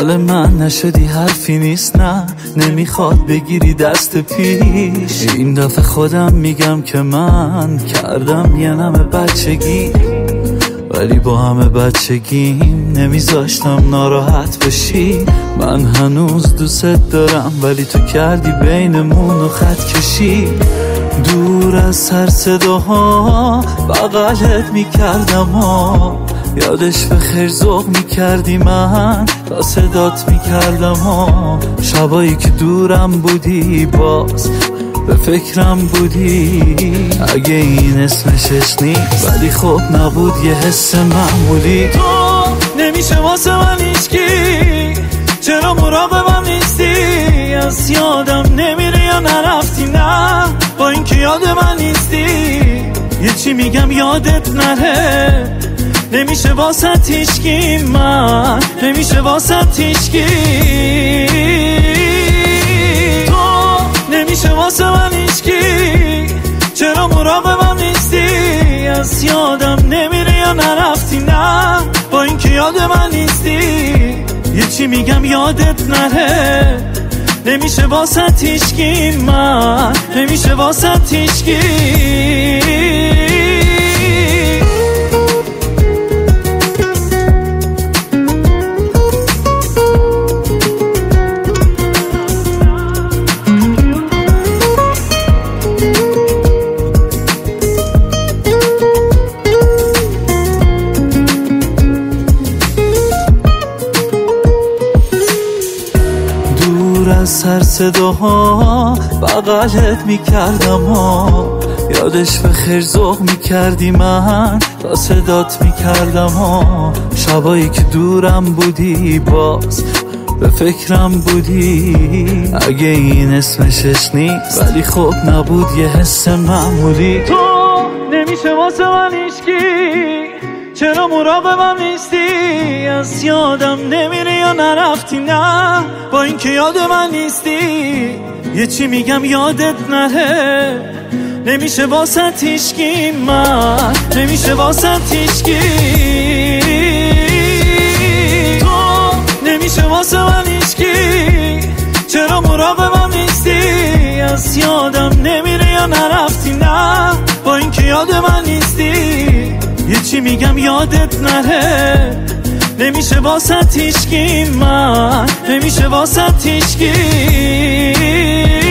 مال من نشدی حرفی نیست، نه نمیخواد بگیری دست پیش. این دفعه خودم میگم که من کردم یه نمه بچگی، ولی با همه بچگیم نمیذاشتم ناراحت بشی. من هنوز دوست دارم ولی تو کردی بینمون و خط کشی. دور از هر صداها بغلت میکردم ها، یادش به خیر ذوق میکردی من تا صدات میکردم ها. شبایی که دورم بودی باز به فکرم بودی، اگه این اسمش نیست ولی خب نبود یه حس معمولی. تو نمیشه واسه من هیچکی، چرا مراقبم نیستی؟ از یادم نمیره یا نرفتی؟ نه با این که یاد من نیستی. یه چی میگم یادت نره، نمیشه واسه هیچکی، من نمیشه واسه هیچکی. تو نمیشه واسه من هیچکی، چرا مراقبم نیستی؟ از یادم نمیره یا نرفتی؟ نه با این که یاد من نیستی. یه چی میگم یادت نره، نمیشه واسه هیچکی، من نمیشه واسه هیچکی. از هر صداها بغلت میکردم ها، یادش به خیر ذوق میکردی من تا صدات میکردم ها. شبایی که دورم بودی باز به فکرم بودی، اگه این اسمش نیست ولی خب نبود یه حس معمولی. تو نمیشه واسه من هیچکی، چرا مراقبم نیستی؟ از یادم نمیره یا نرفتی؟ نه با این که یاد من نیستی. یه چی میگم یادت نره، نمیشه واسه هیچکی، من نمیشه واسه هیچکی. تو نمیشه واسه من هیچکی، چرا مراقبم نیستی؟ از یادم نمیره یا نرفتی؟ نه با این که یاد من نیستی. یه چی میگم یادت نره، نمیشه واسه هیچکی، من نمیشه واسه هیچکی.